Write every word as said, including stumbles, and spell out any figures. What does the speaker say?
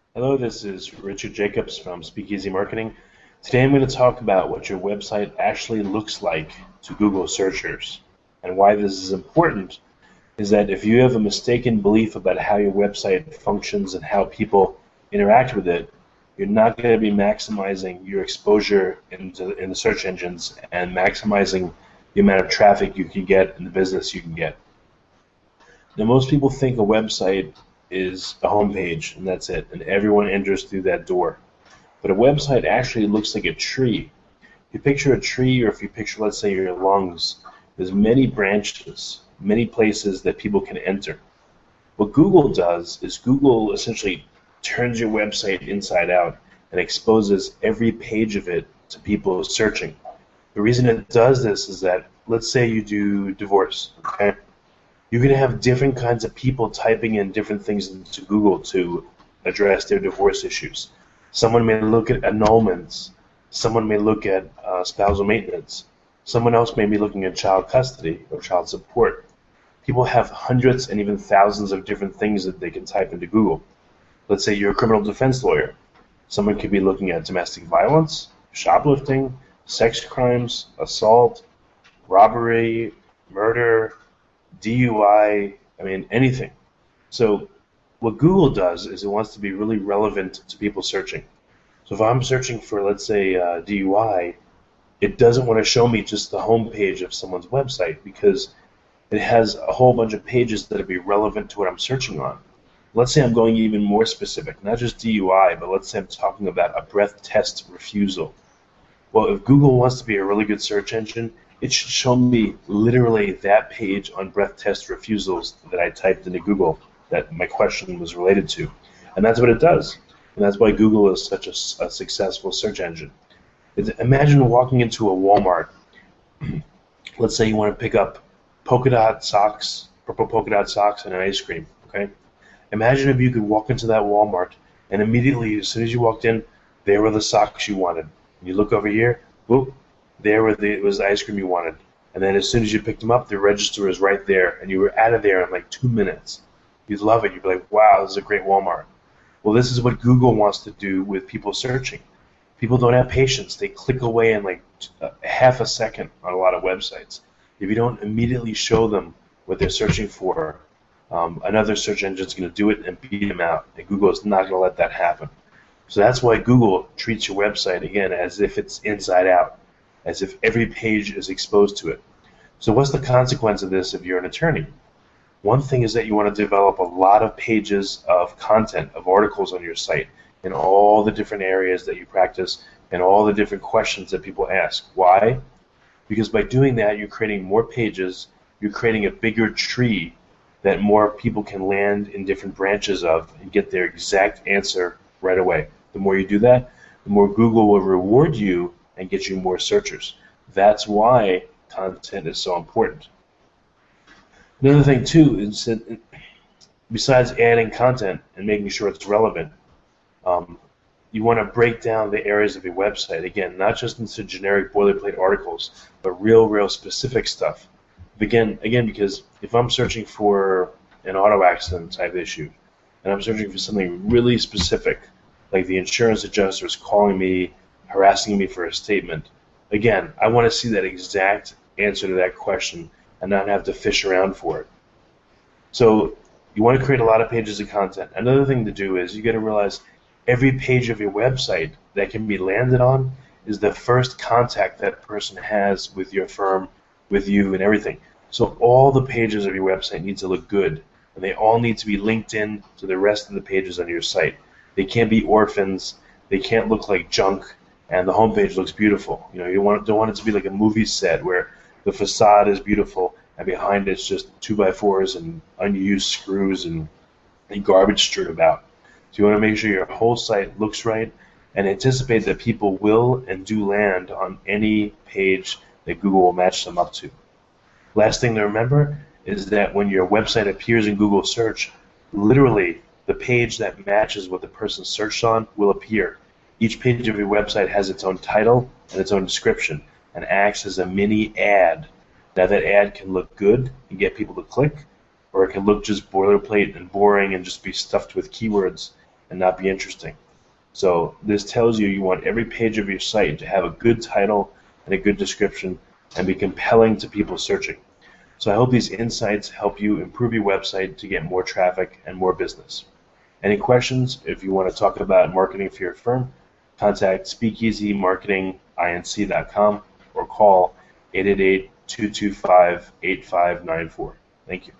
Hello, this is Richard Jacobs from Speakeasy Marketing. Today I'm going to talk about what your website actually looks like to Google searchers. And why this is important is that if you have a mistaken belief about how your website functions and how people interact with it, you're not going to be maximizing your exposure into, in the search engines and maximizing the amount of traffic you can get and the business you can get. Now, most people think a website is a homepage and that's it, and everyone enters through that door. But a website actually looks like a tree. If you picture a tree, or if you picture, let's say, your lungs, there's many branches, many places that people can enter. What Google does is Google essentially turns your website inside out and exposes every page of it to people searching. The reason it does this is that, let's say you do divorce, okay? You're going to have different kinds of people typing in different things into Google to address their divorce issues. Someone may look at annulments. Someone may look at uh, spousal maintenance. Someone else may be looking at child custody or child support. People have hundreds and even thousands of different things that they can type into Google. Let's say you're a criminal defense lawyer. Someone could be looking at domestic violence, shoplifting, sex crimes, assault, robbery, murder, D U I, I mean, anything. So what Google does is it wants to be really relevant to people searching. So if I'm searching for, let's say, uh, D U I, it doesn't want to show me just the home page of someone's website because it has a whole bunch of pages that would be relevant to what I'm searching on. Let's say I'm going even more specific, not just D U I, but let's say I'm talking about a breath test refusal. Well, if Google wants to be a really good search engine, it should show me literally that page on breath test refusals that I typed into Google that my question was related to. And that's what it does. And that's why Google is such a, a successful search engine. It's, imagine walking into a Walmart. Let's say you want to pick up polka dot socks, purple polka dot socks, and an ice cream. Okay. Imagine if you could walk into that Walmart and immediately, as soon as you walked in, there were the socks you wanted. You look over here, whoop, there were the, was the ice cream you wanted. And then as soon as you picked them up, the register was right there, and you were out of there in like two minutes. You'd love it. You'd be like, wow, this is a great Walmart. Well, this is what Google wants to do with people searching. People don't have patience. They click away in like half a second on a lot of websites. If you don't immediately show them what they're searching for, um, another search engine is going to do it and beat them out. And Google is not going to let that happen. So that's why Google treats your website, again, as if it's inside out, as if every page is exposed to it. So what's the consequence of this if you're an attorney? One thing is that you want to develop a lot of pages of content, of articles on your site in all the different areas that you practice and all the different questions that people ask. Why? Because by doing that, you're creating more pages, you're creating a bigger tree that more people can land in different branches of and get their exact answer right away. The more you do that, the more Google will reward you and get you more searchers. That's why content is so important. Another thing too is that besides adding content and making sure it's relevant, um, you want to break down the areas of your website, again, not just into generic boilerplate articles, but real, real specific stuff. Again, again, because if I'm searching for an auto accident type issue, and I'm searching for something really specific, like the insurance adjuster is calling me, harassing me for a statement. Again, I want to see that exact answer to that question and not have to fish around for it. So you want to create a lot of pages of content. Another thing to do is you got to realize every page of your website that can be landed on is the first contact that person has with your firm, with you, and everything. So all the pages of your website need to look good, and they all need to be linked in to the rest of the pages on your site. They can't be orphans. They can't look like junk, and the homepage looks beautiful. You know, you want, don't want it to be like a movie set where the facade is beautiful and behind it's just two by fours and unused screws and, and garbage strewn about. So you want to make sure your whole site looks right and anticipate that people will and do land on any page that Google will match them up to. Last thing to remember is that when your website appears in Google search, literally the page that matches what the person searched on will appear. Each page of your website has its own title and its own description and acts as a mini ad. Now that ad can look good and get people to click, or it can look just boilerplate and boring and just be stuffed with keywords and not be interesting. So this tells you you want every page of your site to have a good title and a good description and be compelling to people searching. So I hope these insights help you improve your website to get more traffic and more business. Any questions? If you want to talk about marketing for your firm, contact speakeasy marketing inc dot com or call eight eight eight, two two five, eight five nine four. Thank you.